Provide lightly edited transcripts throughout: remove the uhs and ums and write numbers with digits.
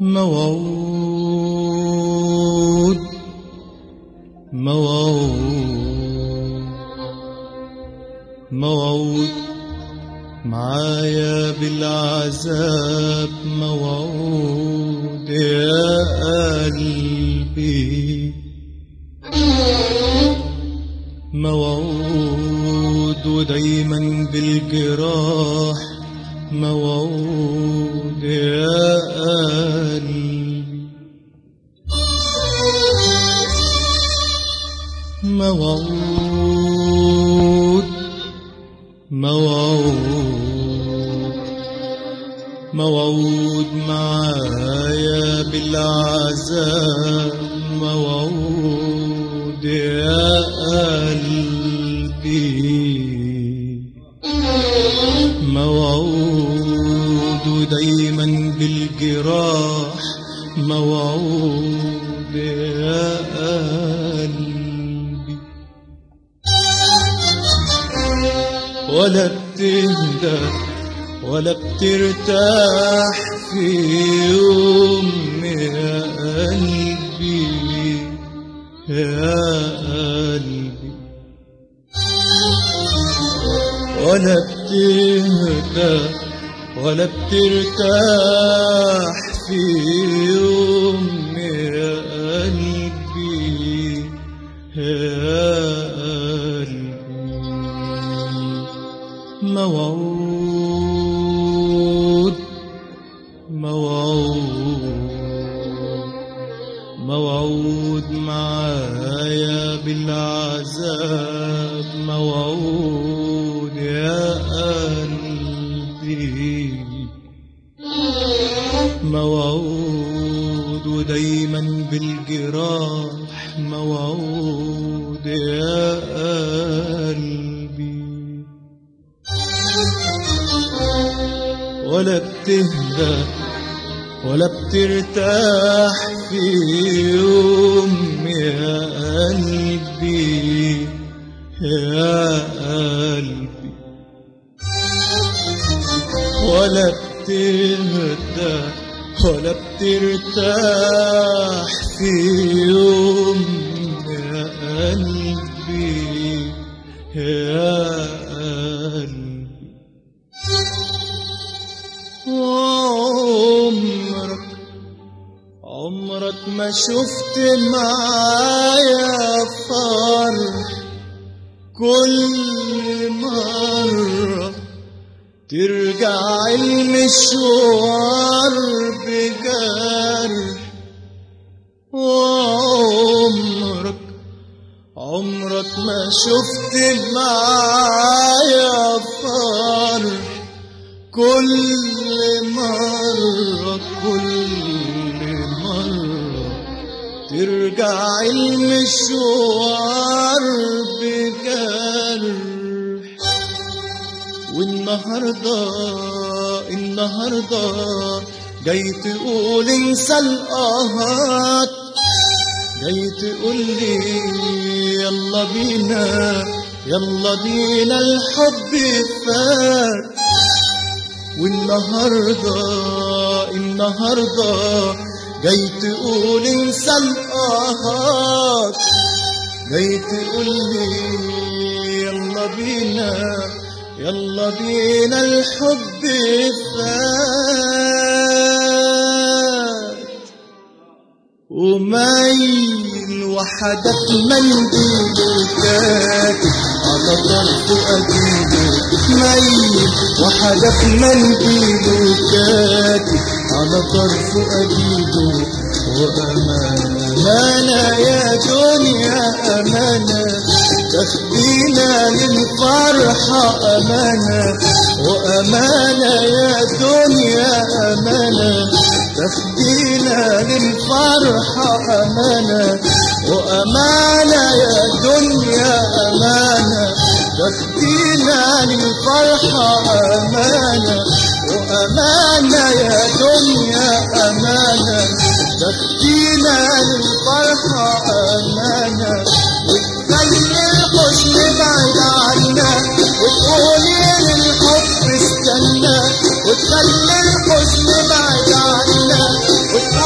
موعود موعود معايا بالعذاب، موعود يا قلبي، موعود ودايما بالجراح، موعود يا قلبي، موعود موعود معايا بالعذاب، موعود يا قلبي، موعود ودايما بالجراح، موعود يا قلبي، ولا بتهدى ولا بترتاح في يوم يا قلبي، يا قلبي، ولا بتهدى ولا بترتاح في يوم يا قلبي، يا قلبي، موعود موعود معايا بالعذاب، موعود يا قلبي، موعود ودايما بالجراح، موعود يا قلبي، ولا بتهدى ولا بترتاح في يوم يا قلبي، يا قلبي، ولا بتهدى ولا بترتاح في يوم يا قلبي، يا قلبي، عمرك ما شفت معايا فرح، كل مرة ترجع المشوار بجرح، عمرك ما شفت معايا فرح، كل مرة ترجع المشوار بجرح، والنهاردة جاي تقول انسى القهات، جاي تقول لي يلا بينا الحب فات، والنهاردة جاي تقول انسى القهات، جاي تقول لي يلا بينا الحب فات، ومايل وحدك منديل كاتب على طرف أجيبه، مايل وحدك منديل كاتب على طرف أجيبه، وأمانة يا دنيا أمانة تاخدينا للفرحة أمانة، وأمانة يا دنيا أمانة تاخدينا للفرحة أمانة، وأمانة يا دنيا أمانة تاخدينا للفرحة أمانة، وأمانة يا دنيا أمانة تاخدينا للفرحة أمانة، وتخلي الحزن بعيد عنا، وتقولي للحب استنى، وتخلي الحزن بعيد عنا،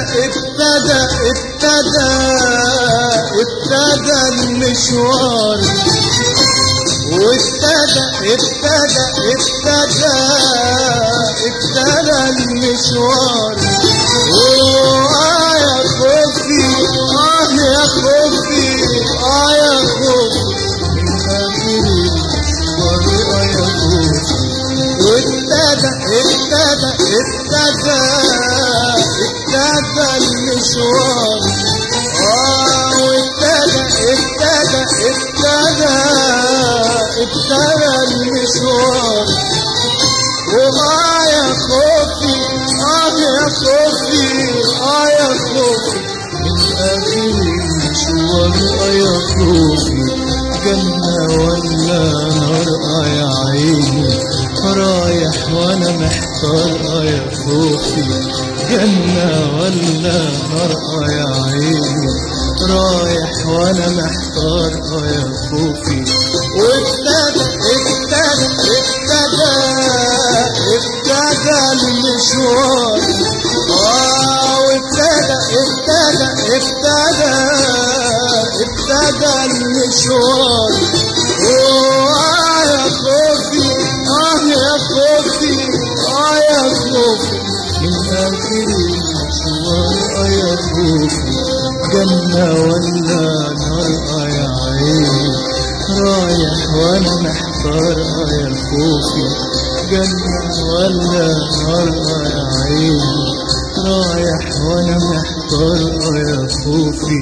ابتدى المشوار، ابتدى المشوار. يا خوفي، يا خوفي، يا خوفي من آخر المشوار، يا خوفي. ابتدى المشوار. ابتدى المشوار. يا خوفي، يا خوفي، يا خوفي من آخر المشوار، يا خوفي. جنة ولا نار يا عيني، رايح وانا محتار يا خوفي. جنة ولا نار يا عيني، رايح وانا محتار يا خوفي. وابتدى المشوار. ابتدى المشوار. يا خوفي، يا خوفي، يا خوفي من آخر المشوار، يا خوفي. جنة ولا نار يا عيني، رايح وانا محتار يا خوفي. جنة ولا نار يا عيني، رايح وانا محتار يا خوفي.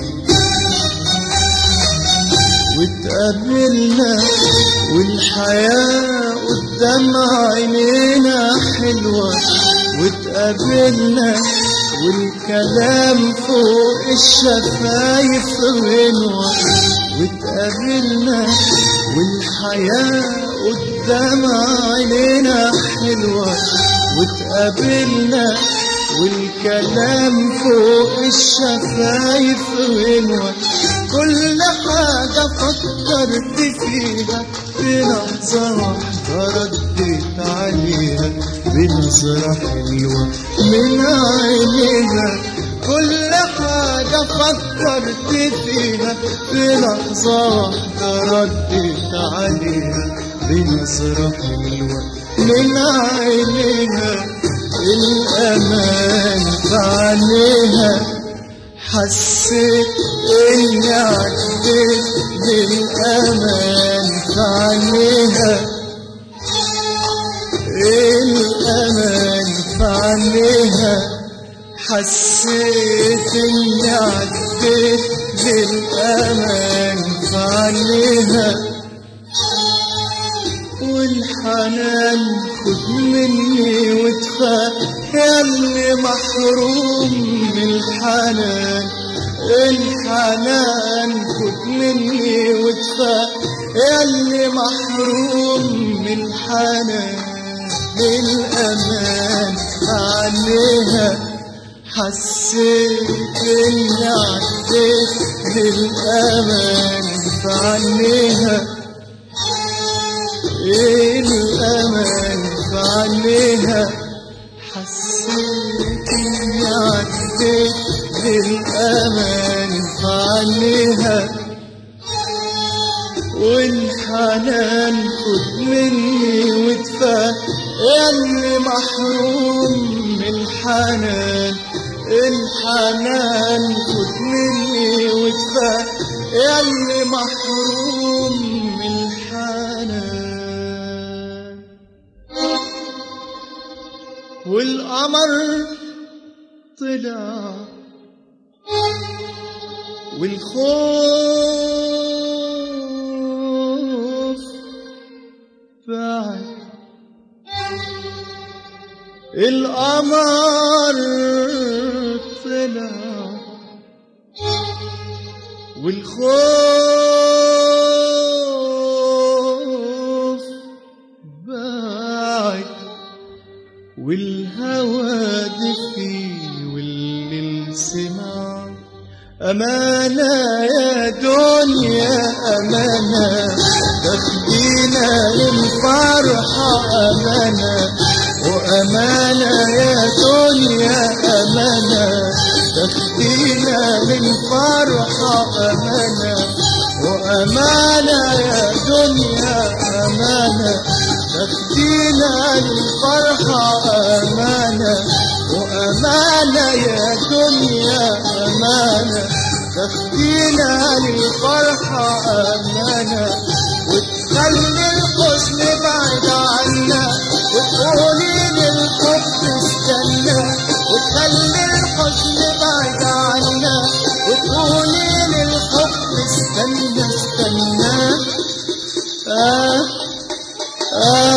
واتقابلنا والحياة قدام عينينا حلوة، واتقابلنا والكلام فوق الشفايف غنوة. واتقابلنا والحياة قدام عينينا حلوة، واتقابلنا والكلام فوق الشفايف غنوة. كل حاجة فكرت فيها في لحظة واحدة رديت عليها بنظرة حلوة من عينيها. كل حاجة فكرت فيها في لحظة واحدة رديت عليها بنظرة حلوة من عينيها. الأمان في عينيها، حسيت إني عديت بالأمان في عينيها. الأمان في عينيها، حسيت إني عديت بالأمان في عينيها. والحنان خد مني وادفع ياللي محروم من الحنان. الحنان خد مني وادفع ياللي محروم من الحنان. الأمان عليها، حسيت إني عديت بالأمان فعنيها. الأمان فعنيها، حسيت إني عديت بالأمان فعنيها. والحنان خد مني وادفع ياللي محروم من الحنان. الحنان خد مني وادفع ياللي محروم من الحنان. والقمر طلع والخوف بعد. القمر طلع والخوف بعد. والهوى دفي والليل سمع. أمانة يا دنيا أمانة، تاخدينا للفرحة أمانة. وأمانة يا دنيا أمانة، آه